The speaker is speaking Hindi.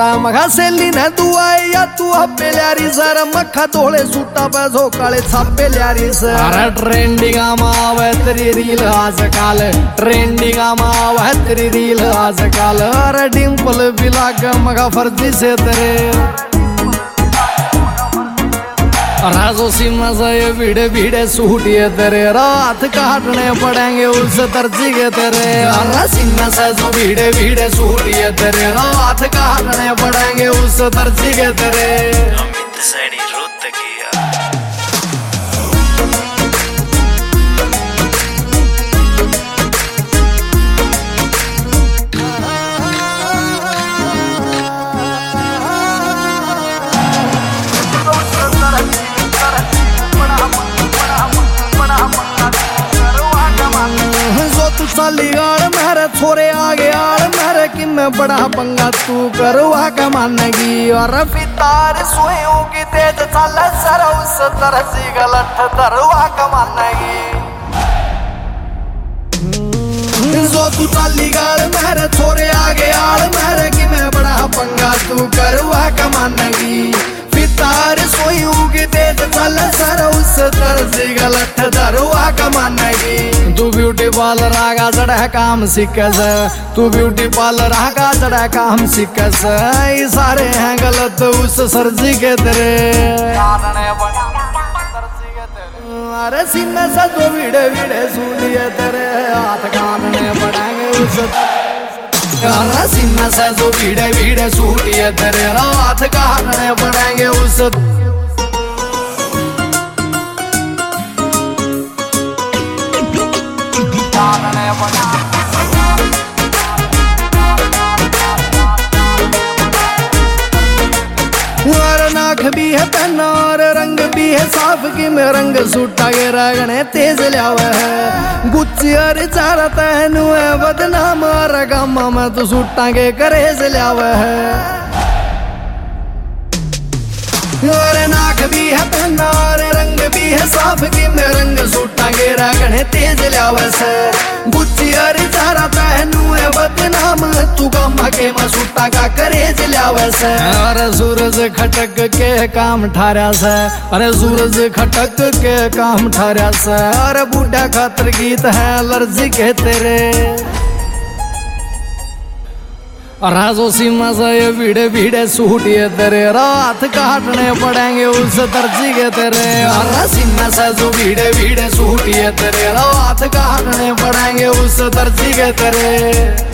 रा मखा सेली ने तू आए या तू हप्पे ल्यारी सर मखा धोले सूटा पे जो काले छापे ल्यारी सर। अरे ट्रेंडिंग आवे तेरी रील आजकल, ट्रेंडिंग आवे तेरी रील आजकल। अरे डिम्पल भी लाग मखा फर्जी से तेरे राजो सीमा से ये भीड़े भीड़े सूट ये तेरे रात काटने पड़ेंगे उस दर्जी के तेरे। सीमा से जो भीड़े भीड़े सूट ये तेरे रात काटने पड़ेंगे उस दर्जी के तेरे। साली गाड़ मेरे छोरे आगे आड़ मेरे कि मैं बड़ा पंगा तू करवा के मानेगी। और फितार सोयों की तेज चल सर उस तरह सी गलत दरवा के मानेगी। जो तू साली गाड़ मेरे छोरे आगे आड़ मेरे कि मैं बड़ा पंगा तू करवा के मानेगी। फितार सोयों की तेज चल सर उस तरह सी गलत दरवा के मानेगी। तू ब्यूटी पार्लर आगा चढ़ा काम सीखस, तू ब्यूटी पार्लर आगा चढ़ा काम सीखस। ये सारे हैं गलत उस सरजी के तेरे। अरे सीने से तो वीड़े वीड़े सूलिए तेरे हाथ काटने पड़ेंगे उस। अरे सीने से तो वीड़े वीड़े सूलिए तेरे हाथ काटने पड़ेंगे उस। नाक भी है पहना और रंग भी है साफ की मैं रंग सूटा के रगने तेज लियावे है। गुच्ची और चारा तहनु है बदनाम और गामा में तो सूटा के करेज लियावे है। और नाक भी है पहना और रंग भी है साफ की मैं रंग सूटा के रगने तेज लियावे से। गुच्ची और चारा तहनु है बदनाम तू गामा के मसूटा का करेज लियावे से। अरे सूरज खटक के काम ठारा से, अरे सूरज खटक के काम ठारा से। अरे बूढ़ा खातर गीत है लर्जी के तेरे। राजो सीमा से ये भीड़े भीड़े सूट ये तेरे रात काटने पड़ेंगे उस दर्जी के तेरे। सीमा से जो भीड़े भीड़े सूट ये तेरे रात काटने पड़ेंगे उस दर्जी के तेरे।